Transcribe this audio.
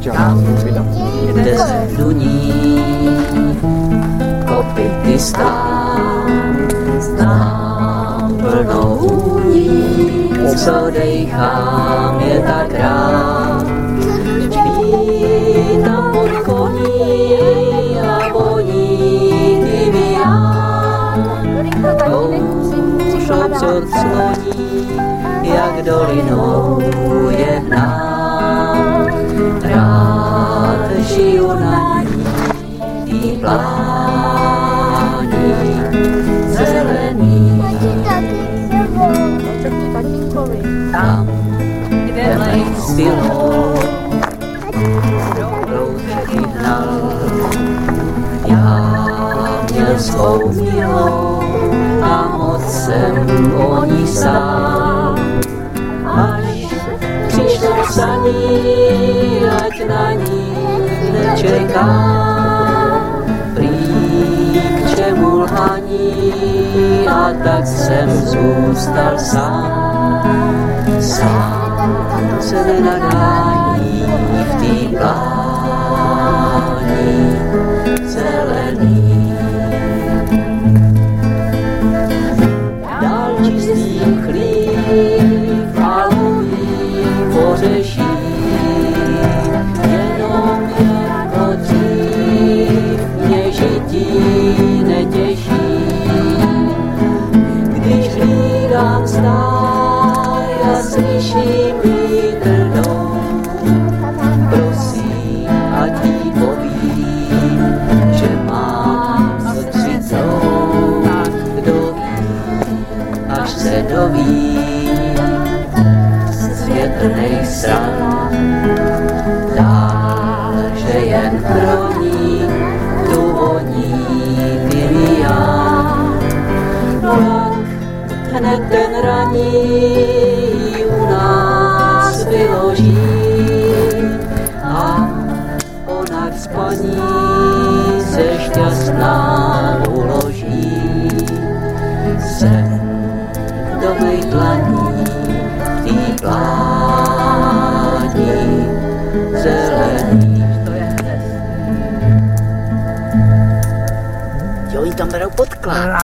Tam, kde zduní kopyty stán, znám plnou úní, co dejchám je tak rád. Spí tam pod koní a voní tymián. Kouřou co cloní, jak dolinou je hnát. Rád žiju na ní, tý plání zelený. Tam, kde mlejc bylo, roušky hnal. Já měl svou milou a moc jsem o ní sám. Až přišlo psaní, ať na ní nečekám. Prý k čemu lhaní, a tak jsem zůstal sám. Sám se nenadání v tý plání zelený. Dal čistý chlív a lují pořeší, jenom jako dřív mě žití netěší. Když hlídám stáj a slyším vítr dou, prosím, ať jí povím, že mám s třicou. Kdo ví, až se doví z větrnej stran, dál, že jen pro ní tu voní tymián. Jak hned ten raní u nás vyloží a ona k spaní se šťastná uloží. Sen do mých dlaní v tý plání zelený. To je hned. Jo, oni tam berou podklad.